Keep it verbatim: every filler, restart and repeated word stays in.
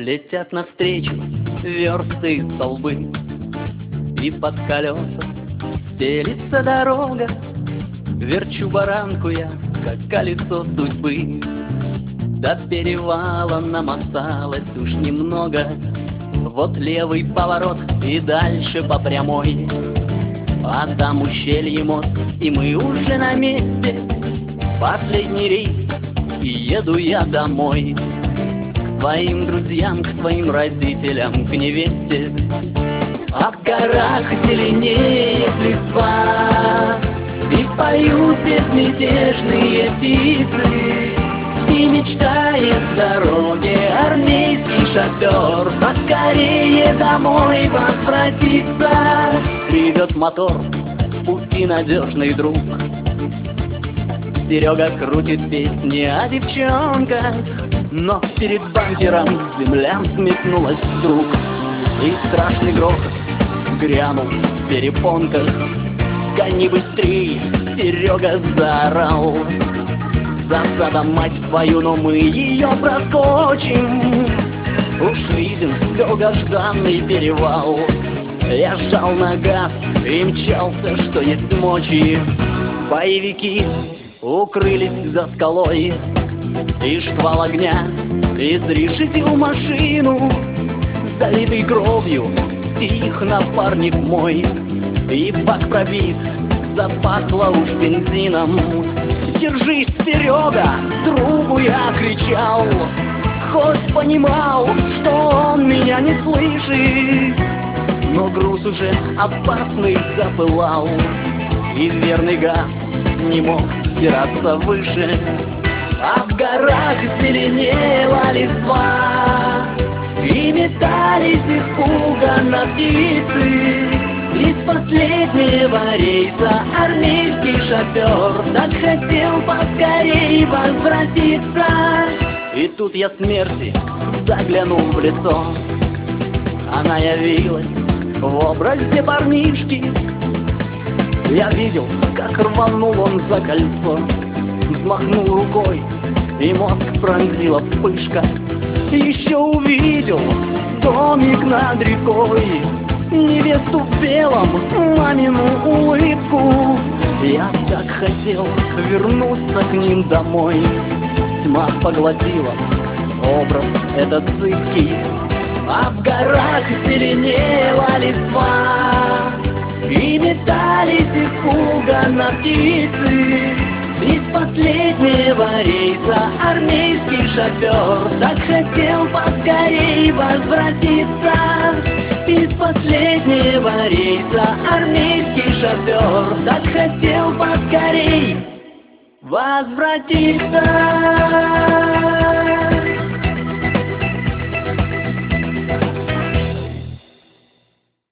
Летят навстречу версты и столбы, и под колеса стелится дорога. Верчу баранку я, как колесо судьбы. До перевала нам осталось уж немного. Вот левый поворот и дальше по прямой. А там ущелье, мост, и мы уже на месте. Последний рейс, и еду я домой. К своим друзьям, к своим родителям, к невесте. А в горах зеленеет листва, и поют безмятежные птицы. И мечтает в дороге армейский шофер поскорее домой возвратиться. Ревет мотор, в пути надежный друг. Серега крутит песни о девчонках, но перед бампером земля взметнулась вдруг, и страшный грохот грянул в перепонках. «Гони быстрей!» — Серега заорал. «Засада, мать твою, но мы ее проскочим!» Уж виден долгожданный перевал. Я сжал на газ и мчался, что есть мочи. Боевики укрылись за скалой, и шквал огня изрешетил машину. Залитый кровью стих напарник мой, и бак пробит, запахло уж бензином. «Держись, Серега!» — другу я кричал, хоть понимал, что он меня не слышит. Но груз уже опасный запылал, и верный газ не мог взбираться выше. А в горах зеленела листва, и метались испуганно птицы. Из последнего рейса армейский шофер так хотел поскорей возвратиться. И тут я смерти заглянул в лицо. Она явилась в образе парнишки. Я видел, как рванул он за кольцо, взмахнул рукой, и мозг пронзила вспышка. Еще увидел домик над рекой, невесту в белом, мамину улыбку. Я так хотел вернуться к ним домой. Тьма поглотила образ этот зыбкий. А в горах зеленела листва, и метались испуганно птицы. Из последнего рейса армейский шофер так хотел поскорей возвратиться. Из последнего рейса армейский шофер так хотел поскорей возвратиться.